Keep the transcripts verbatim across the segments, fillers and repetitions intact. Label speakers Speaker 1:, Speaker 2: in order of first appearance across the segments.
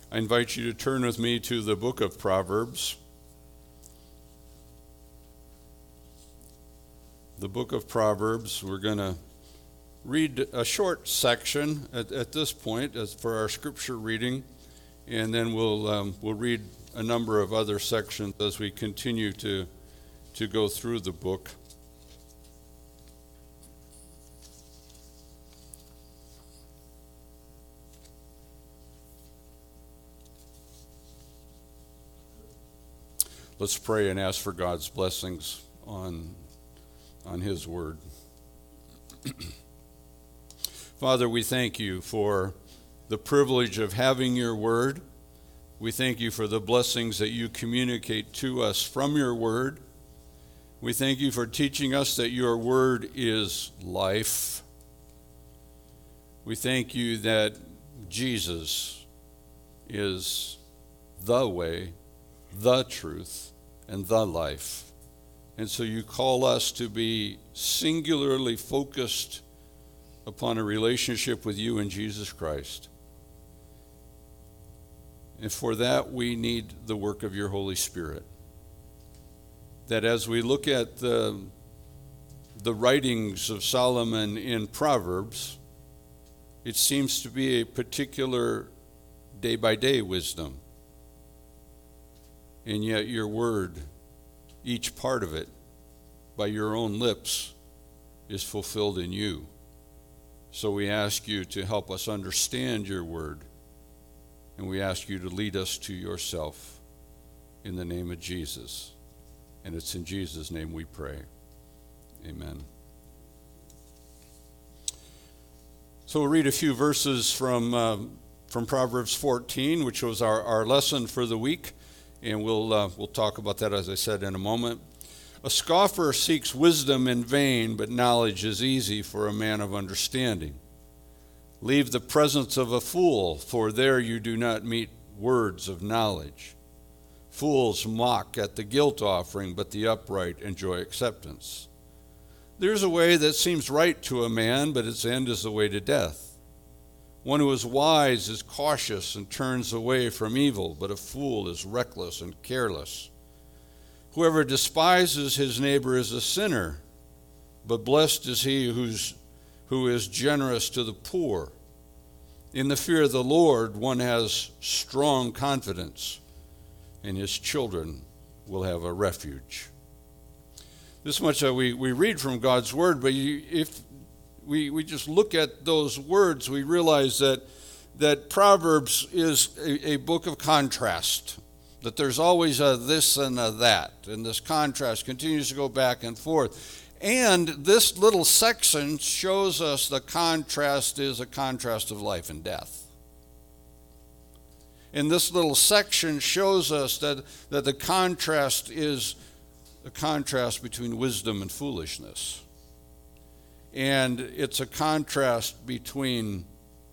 Speaker 1: I invite you to turn with me to the book of Proverbs. The book of Proverbs, we're going to read a short section at, at this point as for our scripture reading, and then we'll um, we'll read a number of other sections as we continue to to go through the book. Let's pray and ask for God's blessings on, on His Word. Father, we thank you for the privilege of having your Word. We thank you for the blessings that you communicate to us from your Word. We thank you for teaching us that your Word is life. We thank you that Jesus is the way, the truth, and the life. And so you call us to be singularly focused upon a relationship with you in Jesus Christ. And for that, we need the work of your Holy Spirit. That as we look at the, the writings of Solomon in Proverbs, it seems to be a particular day-by-day wisdom. And yet your word, each part of it, by your own lips, is fulfilled in you. So we ask you to help us understand your word, and we ask you to lead us to yourself in the name of Jesus. And it's in Jesus' name we pray. Amen. So we'll read a few verses from, uh, from Proverbs fourteen, which was our, our lesson for the week. And we'll uh, we'll talk about that, as I said, in a moment. A scoffer seeks wisdom in vain, but knowledge is easy for a man of understanding. Leave the presence of a fool, for there you do not meet words of knowledge. Fools mock at the guilt offering, but the upright enjoy acceptance. There's a way that seems right to a man, but its end is the way to death. One who is wise is cautious and turns away from evil, but a fool is reckless and careless. Whoever despises his neighbor is a sinner, but blessed is he who's, who is generous to the poor. In the fear of the Lord, one has strong confidence, and his children will have a refuge. This much that we, we read from God's word, but you, if We we just look at those words, we realize that that Proverbs is a, a book of contrast, that there's always a this and a that, and this contrast continues to go back and forth. And this little section shows us the contrast is a contrast of life and death. And this little section shows us that, that the contrast is a contrast between wisdom and foolishness. And it's a contrast between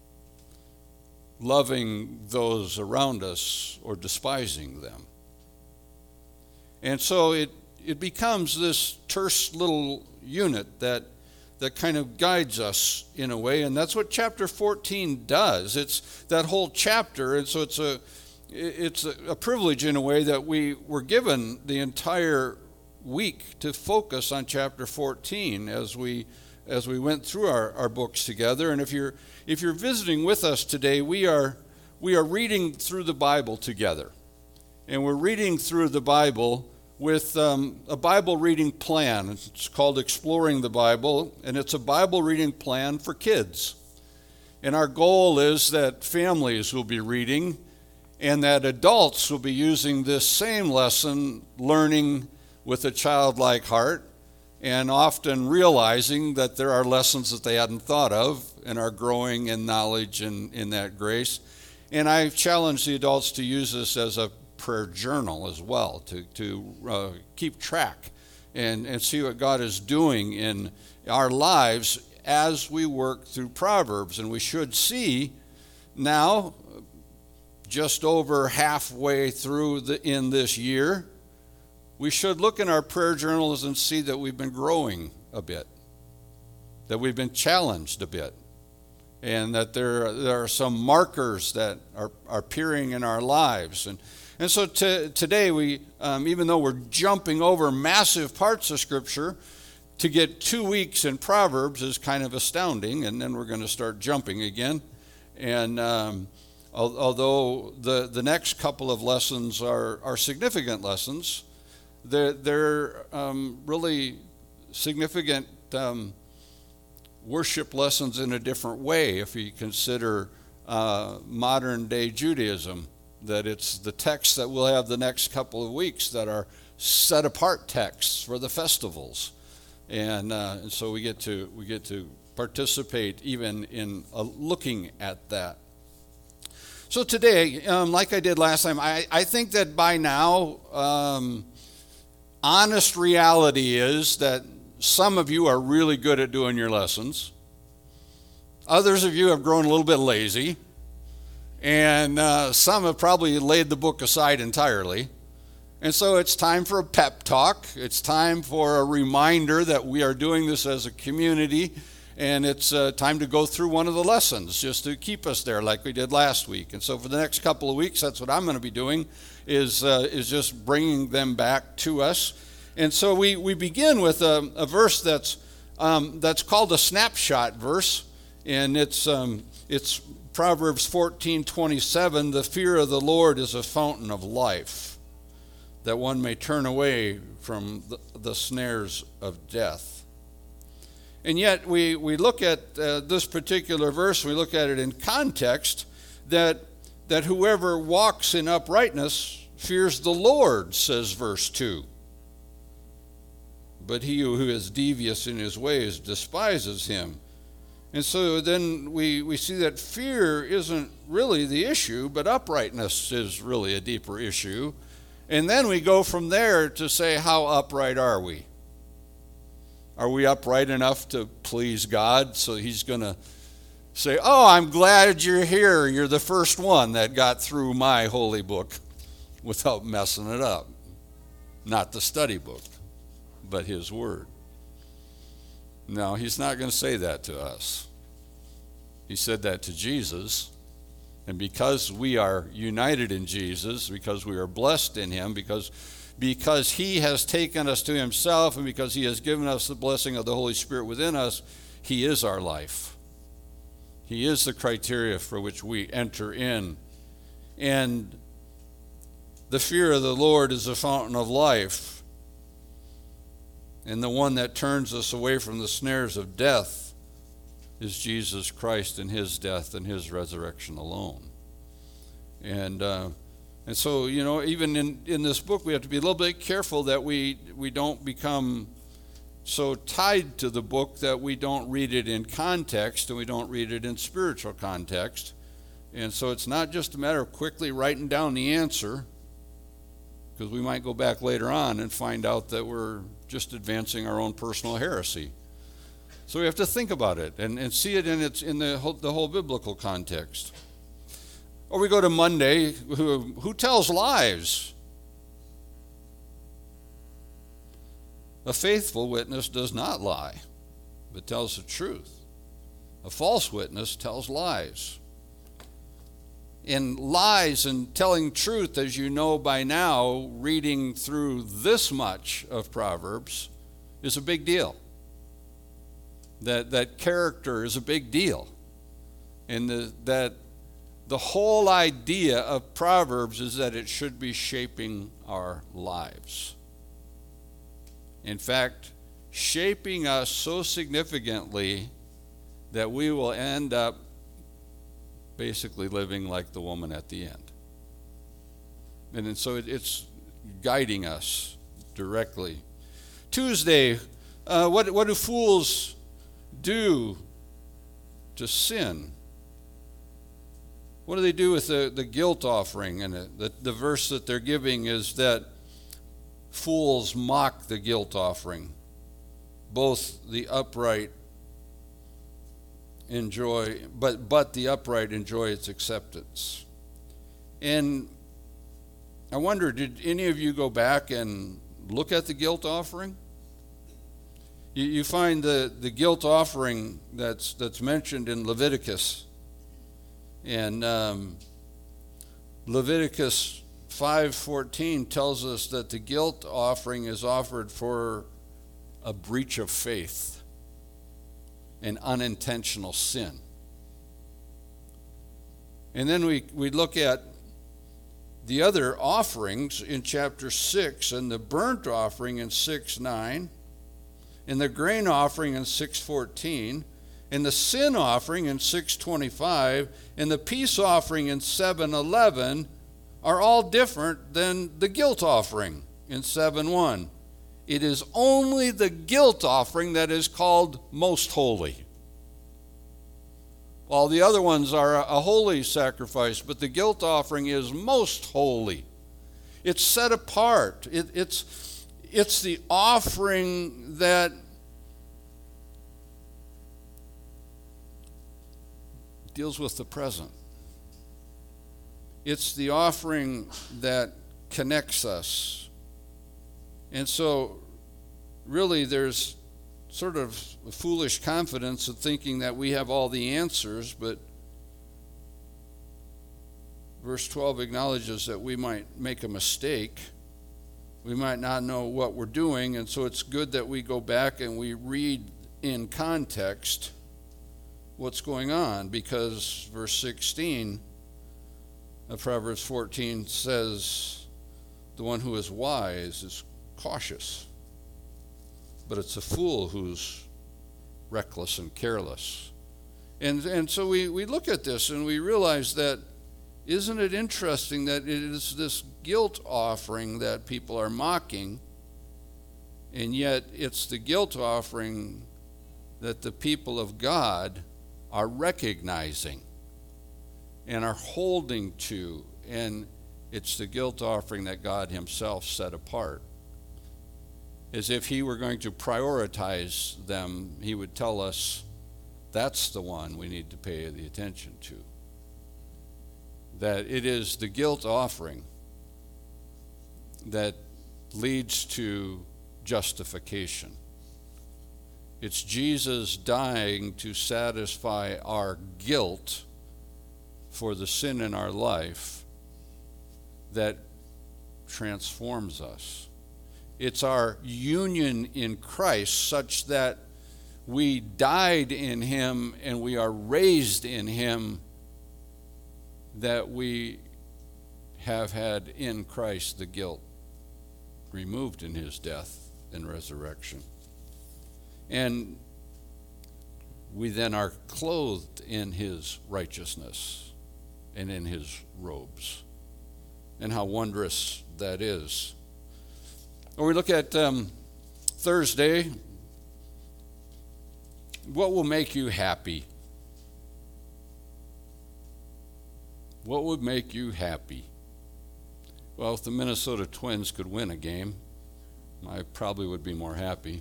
Speaker 1: loving those around us or despising them. And so it, it becomes this terse little unit that, that kind of guides us in a way, and that's what chapter fourteen does. It's that whole chapter, and so it's a, it's a privilege in a way that we were given the entire week to focus on chapter fourteen as we as we went through our, our books together. And if you're if you're visiting with us today, we are we are reading through the Bible together. And we're reading through the Bible with um, a Bible reading plan. It's called Exploring the Bible, and it's a Bible reading plan for kids. And our goal is that families will be reading and that adults will be using this same lesson, learning with a childlike heart, and often realizing that there are lessons that they hadn't thought of and are growing in knowledge and in that grace. And I challenge the adults to use this as a prayer journal as well, to, to uh, keep track and, and see what God is doing in our lives as we work through Proverbs. And we should see now, just over halfway through the, in this year, we should look in our prayer journals and see that we've been growing a bit, that we've been challenged a bit, and that there, there are some markers that are, are appearing in our lives. And, and so to, today, we, um, even though we're jumping over massive parts of Scripture, to get two weeks in Proverbs is kind of astounding, and then we're going to start jumping again. And um, al- although the, the next couple of lessons are, are significant lessons, they're, they're um, really significant um, worship lessons in a different way if you consider uh, modern day Judaism, that it's the texts that we'll have the next couple of weeks that are set apart texts for the festivals. And, uh, and so we get to we get to participate even in uh, looking at that. So today, um, like I did last time, I, I think that by now, um, honest reality is that some of you are really good at doing your lessons. Others of you have grown a little bit lazy. And uh, some have probably laid the book aside entirely. And so it's time for a pep talk. It's time for a reminder that we are doing this as a community. And it's uh, time to go through one of the lessons just to keep us there like we did last week. And so for the next couple of weeks, that's what I'm going to be doing, is uh, is just bringing them back to us. And so we, we begin with a, a verse that's um, that's called a snapshot verse. And it's um, it's Proverbs fourteen twenty-seven, the fear of the Lord is a fountain of life, that one may turn away from the, the snares of death. And yet we, we look at uh, this particular verse, we look at it in context, that, that whoever walks in uprightness fears the Lord, says verse two. But he who is devious in his ways despises him. And so then we, we see that fear isn't really the issue, but uprightness is really a deeper issue. And then we go from there to say, how upright are we? Are we upright enough to please God so he's going to say, oh, I'm glad you're here. You're the first one that got through my holy book without messing it up. Not the study book, but his word. No, he's not going to say that to us. He said that to Jesus. And because we are united in Jesus, because we are blessed in him, because, because he has taken us to himself, and because he has given us the blessing of the Holy Spirit within us, he is our life. He is the criteria for which we enter in. And the fear of the Lord is a fountain of life, and the one that turns us away from the snares of death is Jesus Christ and his death and his resurrection alone. And uh, and so, you know, even in, in this book, we have to be a little bit careful that we, we don't become so tied to the book that we don't read it in context and we don't read it in spiritual context. And so it's not just a matter of quickly writing down the answer, because we might go back later on and find out that we're just advancing our own personal heresy. So we have to think about it and, and see it in its in the whole, the whole biblical context. Or we go to Monday, who, who tells lies? A faithful witness does not lie, but tells the truth. A false witness tells lies. And lies and telling truth, as you know by now, reading through this much of Proverbs, is a big deal. That that character is a big deal. And the, that the whole idea of Proverbs is that it should be shaping our lives. In fact, shaping us so significantly that we will end up basically living like the woman at the end. And, and so it, it's guiding us directly. Tuesday, uh, what, what do fools do to sin? What do they do with the, the guilt offering? And the, the, the verse that they're giving is that fools mock the guilt offering. Both the upright enjoy, but but the upright enjoy its acceptance. And I wonder, did any of you go back and look at the guilt offering? You, you find the, the guilt offering that's that's mentioned in Leviticus. And um, Leviticus five fourteen tells us that the guilt offering is offered for a breach of faith, an unintentional sin. And then we, we look at the other offerings in chapter six, and the burnt offering in six nine, and the grain offering in six fourteen, and the sin offering in six twenty-five, and the peace offering in seven eleven are all different than the guilt offering in seven one. It is only the guilt offering that is called most holy. All the other ones are a holy sacrifice, but the guilt offering is most holy. It's set apart. It, it's, it's the offering that deals with the present. It's the offering that connects us. And so, really, there's sort of a foolish confidence of thinking that we have all the answers, but verse twelve acknowledges that we might make a mistake. We might not know what we're doing, and so it's good that we go back and we read in context what's going on, because verse sixteen of Proverbs fourteen says, the one who is wise is cautious, but it's a fool who's reckless and careless. And and so we, we look at this and we realize that, isn't it interesting that it is this guilt offering that people are mocking, and yet it's the guilt offering that the people of God are recognizing and are holding to, and it's the guilt offering that God himself set apart. As if he were going to prioritize them, he would tell us that's the one we need to pay the attention to. That it is the guilt offering that leads to justification. It's Jesus dying to satisfy our guilt for the sin in our life that transforms us. It's our union in Christ such that we died in him and we are raised in him, that we have had in Christ the guilt removed in his death and resurrection. And we then are clothed in his righteousness and in his robes. And how wondrous that is. When we look at um, Thursday, what will make you happy? What would make you happy? Well, if the Minnesota Twins could win a game, I probably would be more happy.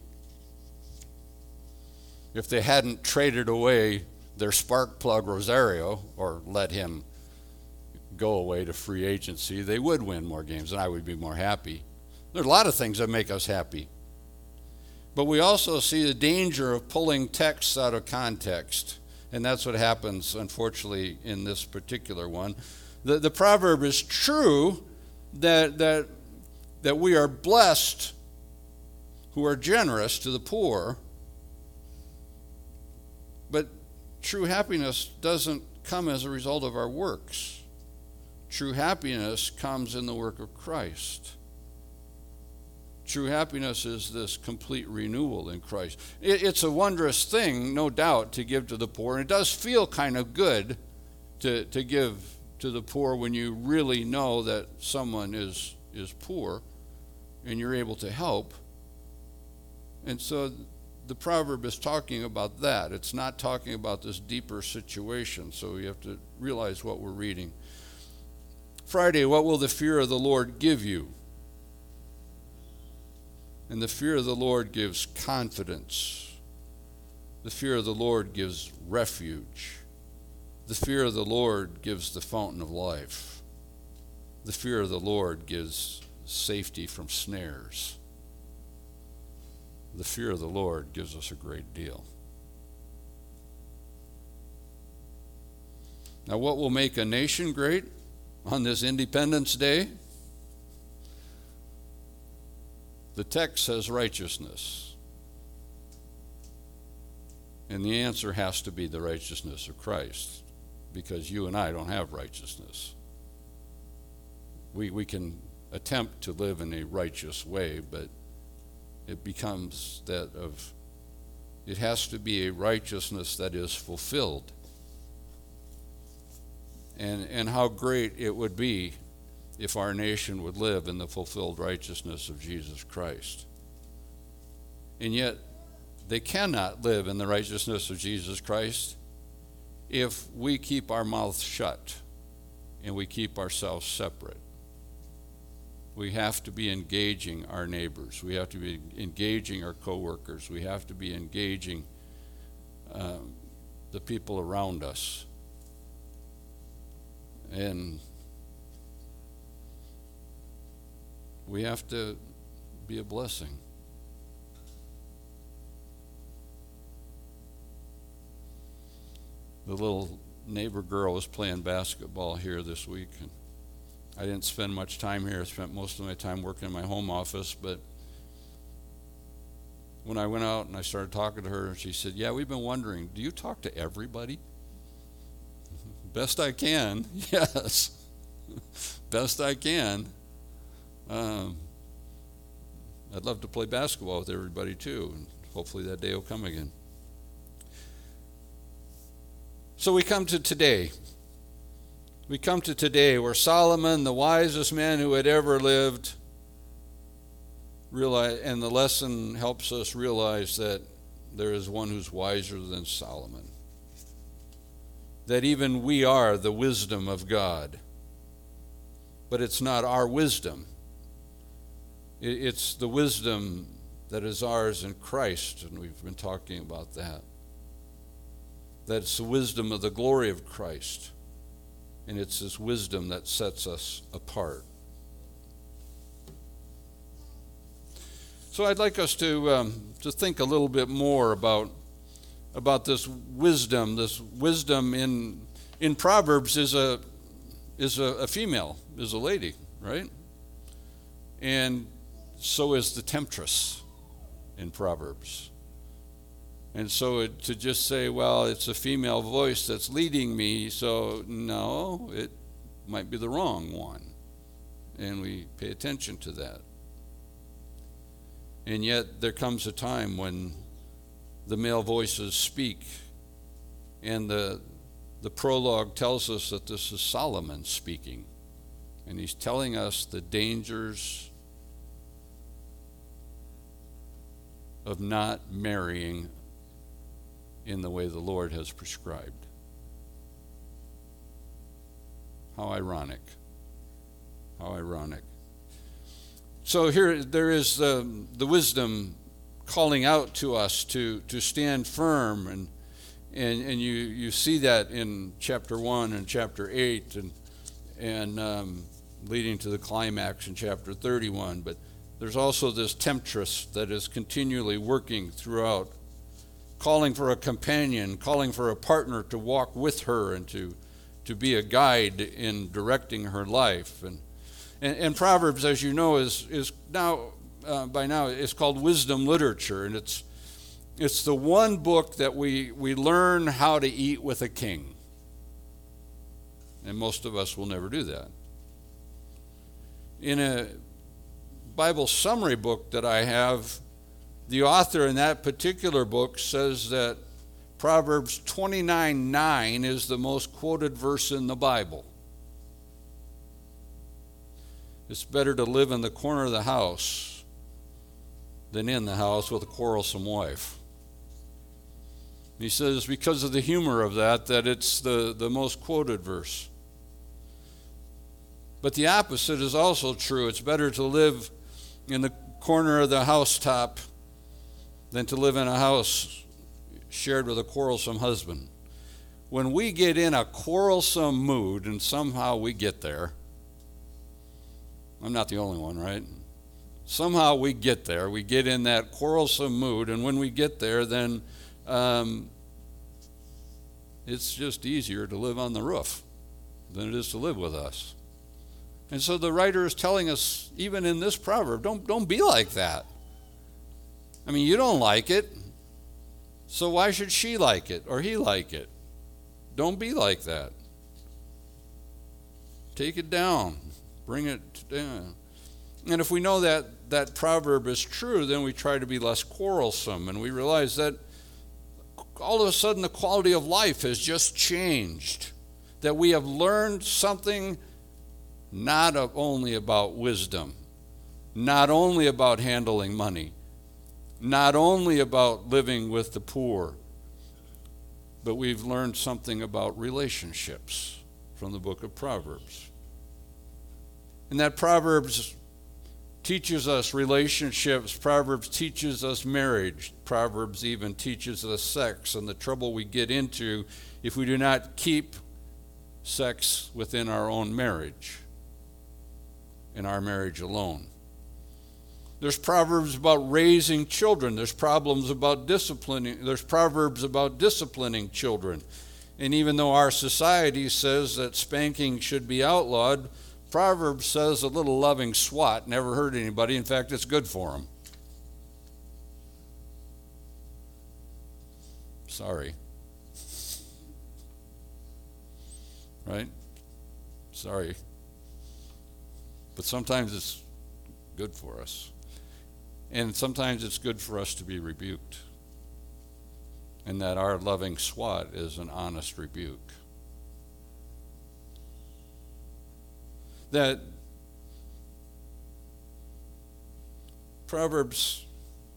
Speaker 1: If they hadn't traded away their spark plug Rosario, or let him go away to free agency, they would win more games and I would be more happy. There are a lot of things that make us happy. But we also see the danger of pulling texts out of context. And that's what happens, unfortunately, in this particular one. The, the proverb is true that, that, that we are blessed who are generous to the poor. But true happiness doesn't come as a result of our works. True happiness comes in the work of Christ. True happiness is this complete renewal in Christ. It, it's a wondrous thing, no doubt, to give to the poor. And it does feel kind of good to, to give to the poor when you really know that someone is, is poor and you're able to help. And so the proverb is talking about that. It's not talking about this deeper situation. So we have to realize what we're reading. Friday, what will the fear of the Lord give you? And the fear of the Lord gives confidence. The fear of the Lord gives refuge. The fear of the Lord gives the fountain of life. The fear of the Lord gives safety from snares. the fear of the Lord gives us a great deal. Now, what will make a nation great on this Independence Day? The text says righteousness. And the answer has to be the righteousness of Christ, because you and I don't have righteousness. We, we can attempt to live in a righteous way, but it becomes that of, it has to be a righteousness that is fulfilled. And, and how great it would be if our nation would live in the fulfilled righteousness of Jesus Christ. And yet, they cannot live in the righteousness of Jesus Christ if we keep our mouths shut and we keep ourselves separate. We have to be engaging our neighbors. We have to be engaging our coworkers. We have to be engaging uh, the people around us. And we have to be a blessing. The little neighbor girl was playing basketball here this week, and I didn't spend much time here. I spent most of my time working in my home office, but when I went out and I started talking to her, she said, "Yeah, we've been wondering, do you talk to everybody?" Best I can, yes. Best I can. Um, I'd love to play basketball with everybody too, and hopefully that day will come again. So we come to today. We come to today where Solomon, the wisest man who had ever lived, realize, and the lesson helps us realize that there is one who's wiser than Solomon. That even we are the wisdom of God. But it's not our wisdom. It's the wisdom that is ours in Christ, and we've been talking about that. That's the wisdom of the glory of Christ. And it's this wisdom that sets us apart. So I'd like us to um, to think a little bit more about about this wisdom. This wisdom in in Proverbs is a is a, a female, is a lady, right? And so is the temptress in Proverbs. And so it, to just say, well, it's a female voice that's leading me, so no, it might be the wrong one. And we pay attention to that. And yet there comes a time when the male voices speak, and the the prologue tells us that this is Solomon speaking. And he's telling us the dangers of not marrying in the way the Lord has prescribed. How ironic. How ironic. So here there is the, the wisdom calling out to us to, to stand firm, and and and you, you see that in chapter one and chapter eight, and and um, leading to the climax in chapter thirty-one. But there's also this temptress that is continually working throughout, calling for a companion, calling for a partner to walk with her and to to be a guide in directing her life. And and, and Proverbs, as you know, is is now uh, by now is called wisdom literature, and it's it's the one book that we we learn how to eat with a king. And most of us will never do that. In a Bible summary book that I have, the author in that particular book says that Proverbs twenty-nine nine is the most quoted verse in the Bible. It's better to live in the corner of the house than in the house with a quarrelsome wife. He says because of the humor of that, that it's the, the most quoted verse. But the opposite is also true. It's better to live in the corner of the housetop than to live in a house shared with a quarrelsome husband. When we get in a quarrelsome mood, and somehow we get there, I'm not the only one, right? Somehow we get there. We get in that quarrelsome mood, and when we get there, then um, it's just easier to live on the roof than it is to live with us. And so the writer is telling us, even in this proverb, don't, don't be like that. I mean, you don't like it, so why should she like it or he like it? Don't be like that. Take it down. Bring it down. And if we know that that proverb is true, then we try to be less quarrelsome, and we realize that all of a sudden the quality of life has just changed. That we have learned something not only about wisdom, not only about handling money, not only about living with the poor, but we've learned something about relationships from the book of Proverbs. And that Proverbs teaches us relationships. Proverbs teaches us marriage. Proverbs even teaches us sex and the trouble we get into if we do not keep sex within our own marriage, in our marriage alone. There's Proverbs about raising children. There's problems about disciplining. There's Proverbs about disciplining children. And even though our society says that spanking should be outlawed, Proverbs says a little loving swat never hurt anybody. In fact, it's good for them. Sorry. Right? Sorry. But sometimes it's good for us. And sometimes it's good for us to be rebuked. And that our loving swat is an honest rebuke. That Proverbs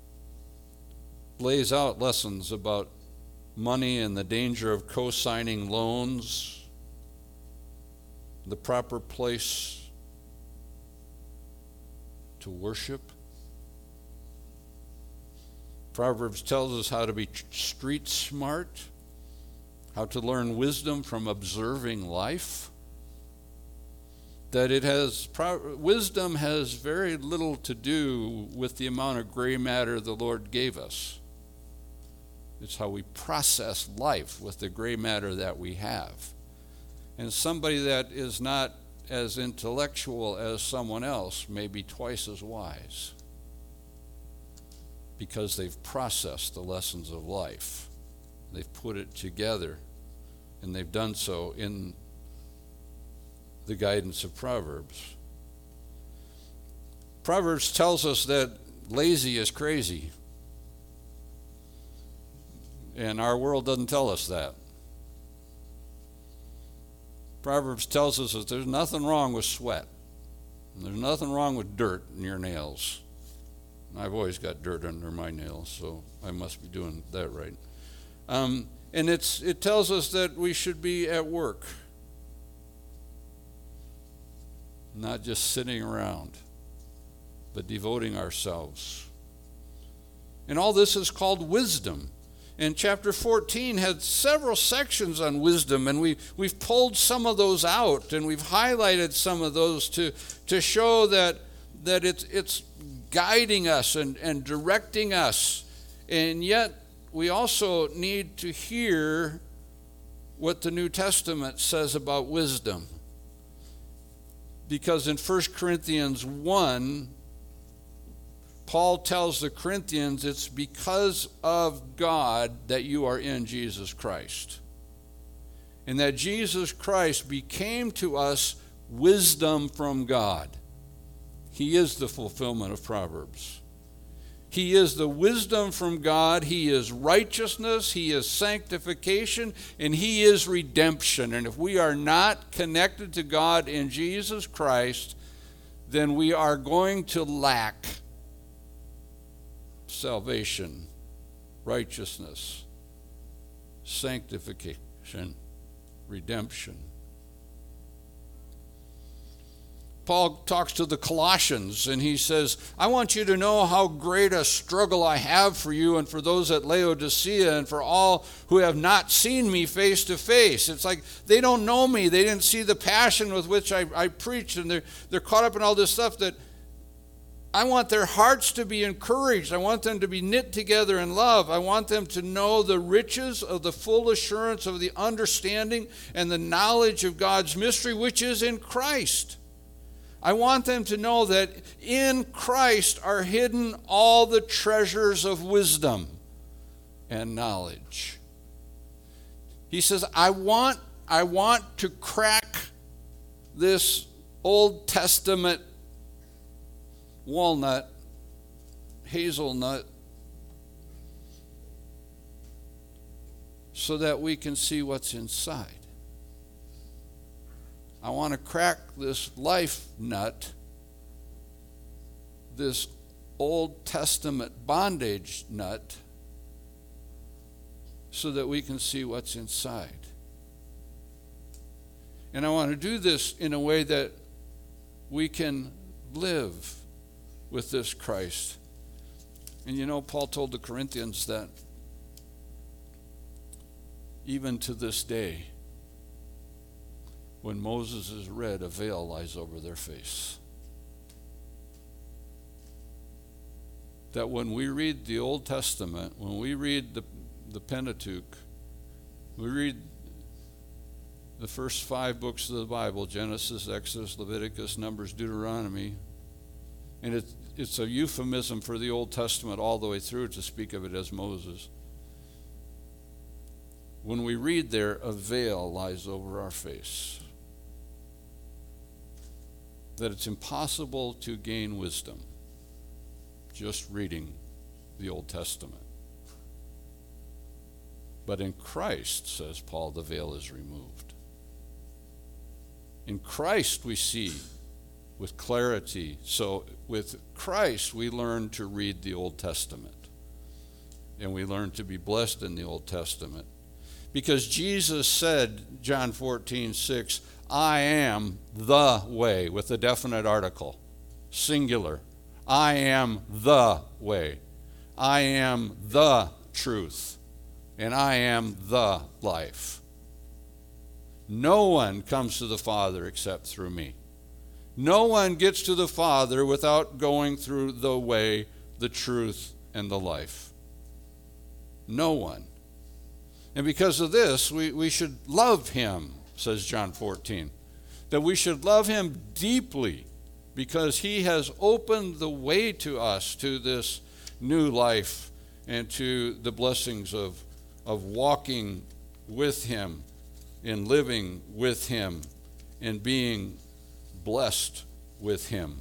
Speaker 1: lays out lessons about money and the danger of co-signing loans, the proper place to worship. Proverbs tells us how to be street smart, how to learn wisdom from observing life. That it has, wisdom has very little to do with the amount of gray matter the Lord gave us. It's how we process life with the gray matter that we have. And somebody that is not as intellectual as someone else may be twice as wise because they've processed the lessons of life. They've put it together, and they've done so in the guidance of Proverbs. Proverbs tells us that lazy is crazy. And our world doesn't tell us that. Proverbs tells us that there's nothing wrong with sweat. And there's nothing wrong with dirt in your nails. I've always got dirt under my nails, so I must be doing that right. Um, and it's it tells us that we should be at work, not just sitting around, but devoting ourselves. And all this is called wisdom. And chapter fourteen had several sections on wisdom, and we, we've pulled some of those out, and we've highlighted some of those to, to show that, that it's, it's guiding us and, and directing us. And yet, we also need to hear what the New Testament says about wisdom. Because in First Corinthians one, Paul tells the Corinthians it's because of God that you are in Jesus Christ. And that Jesus Christ became to us wisdom from God. He is the fulfillment of Proverbs. He is the wisdom from God. He is righteousness. He is sanctification. And He is redemption. And if we are not connected to God in Jesus Christ, then we are going to lack salvation, righteousness, sanctification, redemption. Paul talks to the Colossians and he says, I want you to know how great a struggle I have for you and for those at Laodicea and for all who have not seen me face to face. It's like they don't know me. They didn't see the passion with which I, I preach, and they're, they're caught up in all this stuff that I want their hearts to be encouraged. I want them to be knit together in love. I want them to know the riches of the full assurance of the understanding and the knowledge of God's mystery, which is in Christ. I want them to know that in Christ are hidden all the treasures of wisdom and knowledge. He says, I want, I want to crack this Old Testament walnut, hazelnut, so that we can see what's inside. I want to crack this life nut, this Old Testament bondage nut, so that we can see what's inside. And I want to do this in a way that we can live with this Christ. And you know, Paul told the Corinthians that even to this day, when Moses is read, a veil lies over their face. That when we read the Old Testament, when we read the, the Pentateuch, we read the first five books of the Bible, Genesis, Exodus, Leviticus, Numbers, Deuteronomy, and it, it's a euphemism for the Old Testament all the way through to speak of it as Moses. When we read there, a veil lies over our face. That it's impossible to gain wisdom just reading the Old Testament. But in Christ, says Paul, the veil is removed. In Christ we see with clarity. So with Christ we learn to read the Old Testament. And we learn to be blessed in the Old Testament. Because Jesus said, John fourteen six, I am the way, with a definite article, singular. I am the way. I am the truth. And I am the life. No one comes to the Father except through me. No one gets to the Father without going through the way, the truth, and the life. No one. And because of this, we, we should love him, says John fourteen. That we should love him deeply because he has opened the way to us to this new life and to the blessings of, of walking with him and living with him and being blessed with him.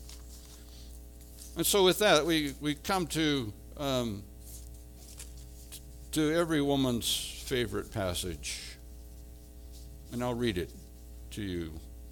Speaker 1: And so with that, we, we come to um, to every woman's favorite passage. And I'll read it to you.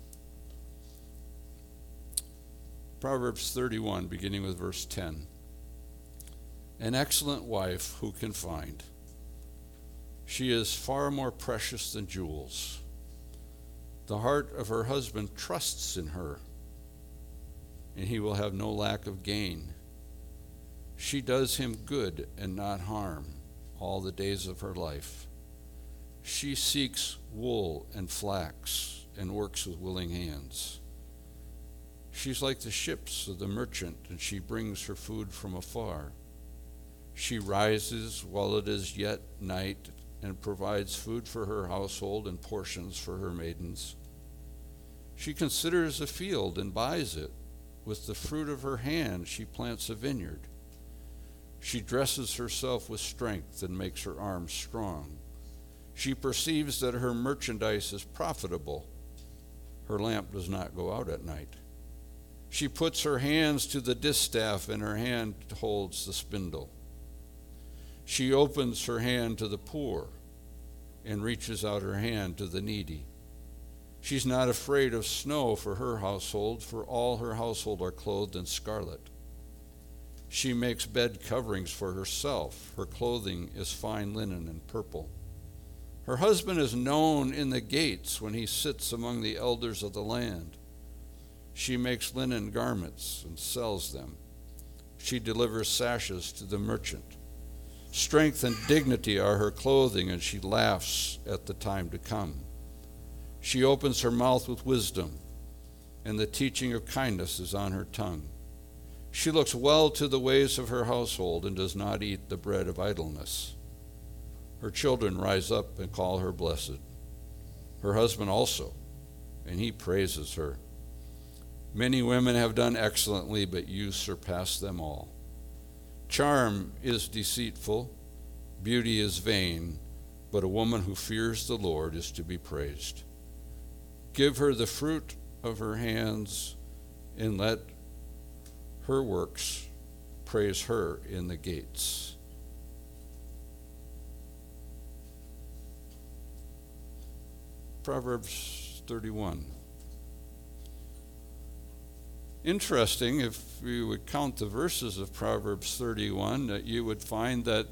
Speaker 1: Proverbs thirty-one, beginning with verse ten. An excellent wife who can find? She is far more precious than jewels. The heart of her husband trusts in her, and he will have no lack of gain. She does him good and not harm all the days of her life. She seeks wool and flax and works with willing hands. She's like the ships of the merchant, and she brings her food from afar. She rises while it is yet night and provides food for her household and portions for her maidens. She considers a field and buys it. With the fruit of her hand she plants a vineyard. She dresses herself with strength and makes her arms strong. She perceives that her merchandise is profitable. Her lamp does not go out at night. She puts her hands to the distaff, and her hand holds the spindle. She opens her hand to the poor and reaches out her hand to the needy. She's not afraid of snow for her household, for all her household are clothed in scarlet. She makes bed coverings for herself. Her clothing is fine linen and purple. Her husband is known in the gates when he sits among the elders of the land. She makes linen garments and sells them. She delivers sashes to the merchant. Strength and dignity are her clothing, and she laughs at the time to come. She opens her mouth with wisdom, and the teaching of kindness is on her tongue. She looks well to the ways of her household and does not eat the bread of idleness. Her children rise up and call her blessed. Her husband also, and he praises her. Many women have done excellently, but you surpass them all. Charm is deceitful, beauty is vain, but a woman who fears the Lord is to be praised. Give her the fruit of her hands, and let her works praise her in the gates. Proverbs thirty-one. Interesting, if you would count the verses of Proverbs thirty-one, that you would find that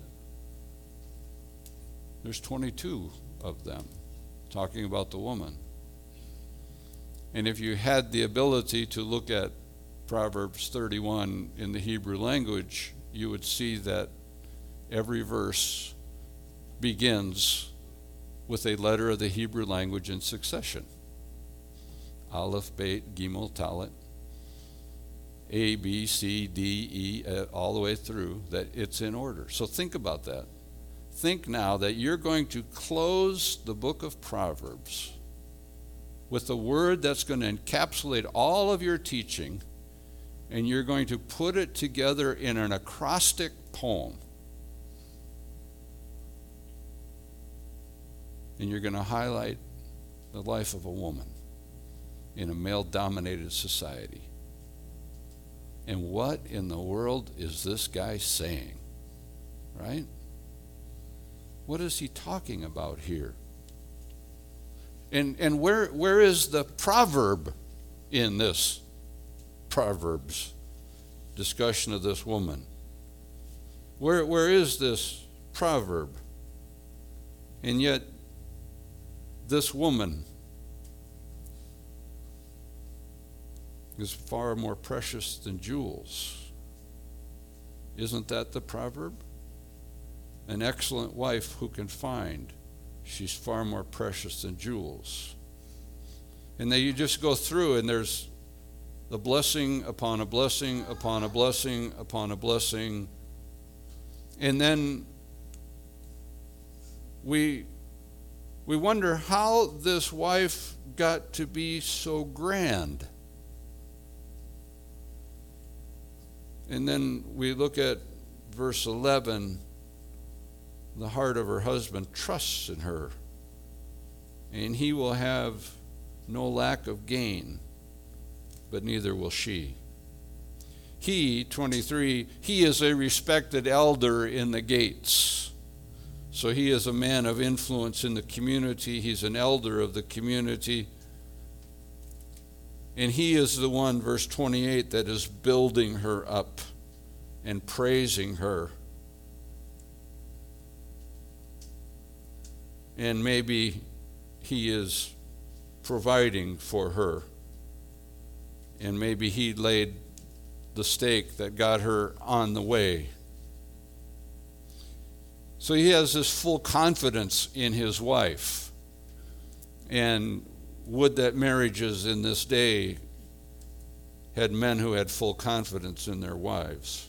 Speaker 1: there's twenty-two of them talking about the woman. And if you had the ability to look at Proverbs thirty-one in the Hebrew language, you would see that every verse begins with a letter of the Hebrew language in succession. Aleph, Beit, Gimel, Talit, A, B, C, D, E, uh, all the way through, that it's in order. So think about that. Think now that you're going to close the book of Proverbs with a word that's going to encapsulate all of your teaching, and you're going to put it together in an acrostic poem. And you're going to highlight the life of a woman in a male-dominated society. And what in the world is this guy saying? Right? What is he talking about here? And and where where is the proverb in this Proverbs discussion of this woman? Where where is this proverb? And yet this woman is far more precious than jewels. Isn't that the proverb? An excellent wife who can find, she's far more precious than jewels. And then you just go through and there's the blessing upon a blessing upon a blessing upon a blessing. And then we we wonder how this wife got to be so grand. And then we look at verse eleven. The heart of her husband trusts in her, and he will have no lack of gain, but neither will she. He, twenty-three, he is a respected elder in the gates. So he is a man of influence in the community. He's an elder of the community. And he is the one, verse twenty-eight, that is building her up and praising her. And maybe he is providing for her. And maybe he laid the stake that got her on the way. So he has this full confidence in his wife. And would that marriages in this day had men who had full confidence in their wives.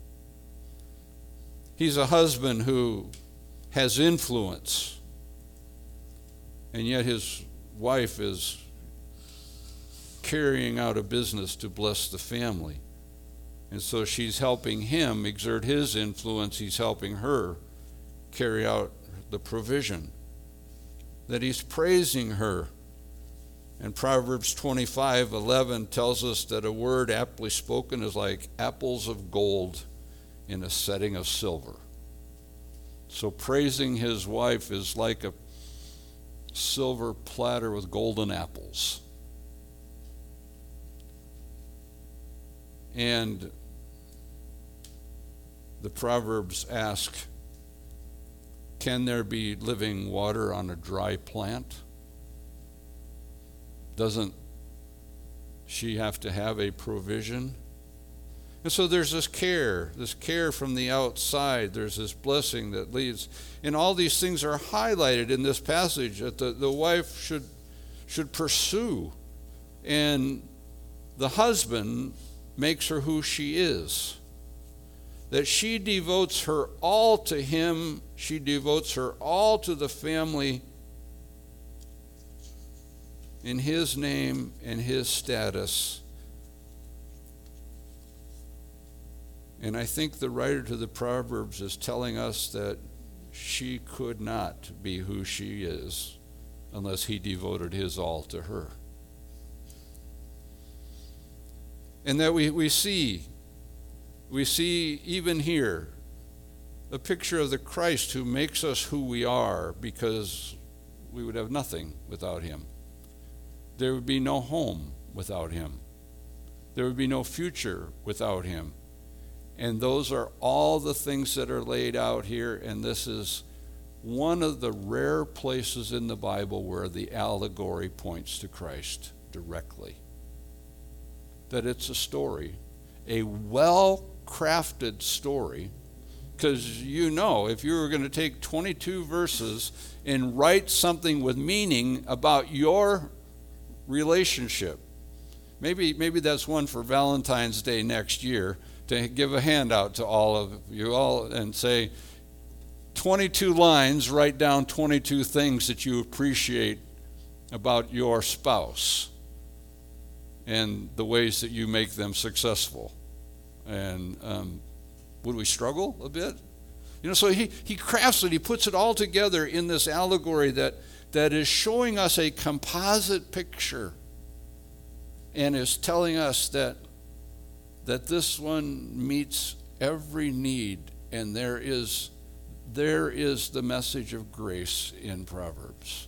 Speaker 1: He's a husband who has influence. And yet his wife is carrying out a business to bless the family. And so she's helping him exert his influence. He's helping her carry out the provision. That he's praising her. And Proverbs twenty-five eleven tells us that a word aptly spoken is like apples of gold in a setting of silver. So praising his wife is like a silver platter with golden apples. And the Proverbs ask, can there be living water on a dry plant? Doesn't she have to have a provision? And so there's this care, this care from the outside. There's this blessing that leads. And all these things are highlighted in this passage that the, the wife should, should pursue. And the husband makes her who she is. That she devotes her all to him. She devotes her all to the family in his name and his status. And I think the writer to the Proverbs is telling us that she could not be who she is unless he devoted his all to her. And that we, we see, we see even here a picture of the Christ who makes us who we are, because we would have nothing without him. There would be no home without him. There would be no future without him. And those are all the things that are laid out here, and this is one of the rare places in the Bible where the allegory points to Christ directly. That it's a story, a well-crafted story, because you know, if you were going to take twenty-two verses and write something with meaning about your relationship, maybe maybe that's one for Valentine's Day next year, to give a handout to all of you all and say, twenty-two lines, write down twenty-two things that you appreciate about your spouse and the ways that you make them successful. And um, would we struggle a bit? You know, so he, he crafts it, he puts it all together in this allegory that, that is showing us a composite picture and is telling us that that this one meets every need, and there is there is the message of grace in Proverbs.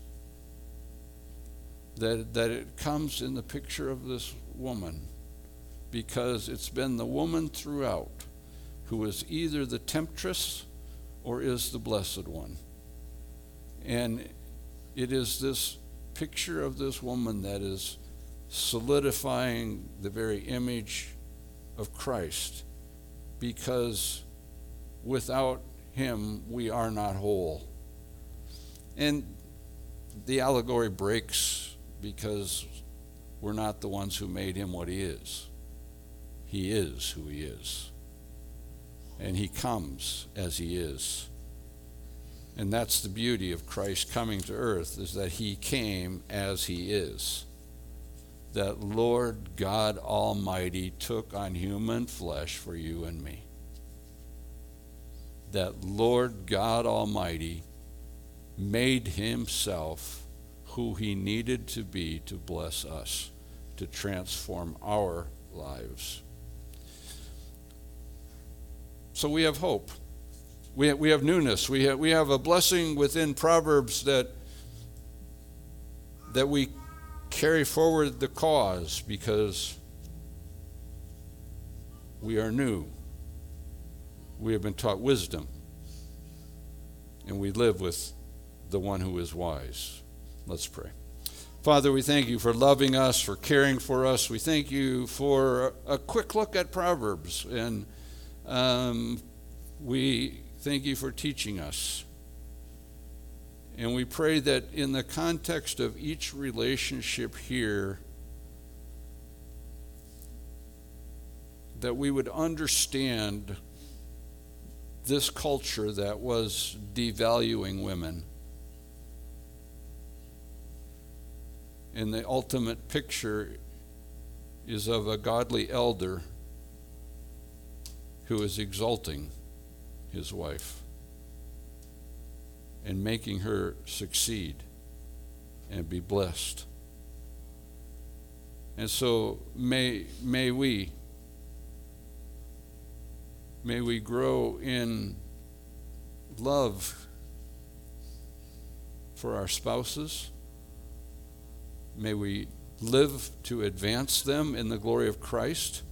Speaker 1: That that it comes in the picture of this woman, because it's been the woman throughout who is either the temptress or is the blessed one. And it is this picture of this woman that is solidifying the very image of Christ, because without him we are not whole. And the allegory breaks because we're not the ones who made him what he is. He is who he is. And he comes as he is. And that's the beauty of Christ coming to earth, is that he came as he is. That Lord God Almighty took on human flesh for you and me. That Lord God Almighty made himself who he needed to be to bless us, to transform our lives. So we have hope. We have, we have newness. We have, we have a blessing within Proverbs that that we carry forward the cause, because we are new. We have been taught wisdom, and we live with the one who is wise. Let's pray. Father, we thank you for loving us, for caring for us. We thank you for a quick look at Proverbs, and um, we thank you for teaching us. And we pray that in the context of each relationship here, that we would understand this culture that was devaluing women. And the ultimate picture is of a godly elder who is exalting his wife and making her succeed and be blessed. And so may may we may we grow in love for our spouses. May we live to advance them in the glory of Christ.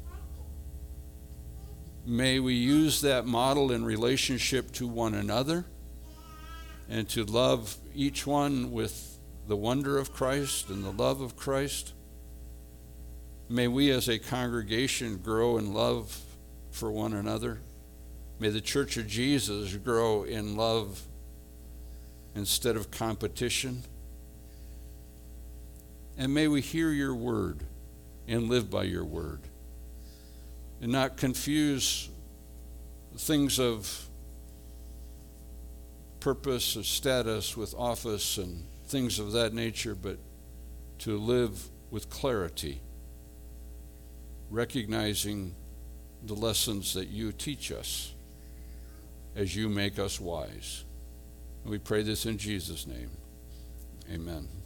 Speaker 1: May we use that model in relationship to one another, and to love each one with the wonder of Christ and the love of Christ. May we as a congregation grow in love for one another. May the Church of Jesus grow in love instead of competition. And may we hear your word and live by your word. and not confuse things of purpose or status with office and things of that nature, but to live with clarity, recognizing the lessons that you teach us as you make us wise. And we pray this in Jesus' name. Amen.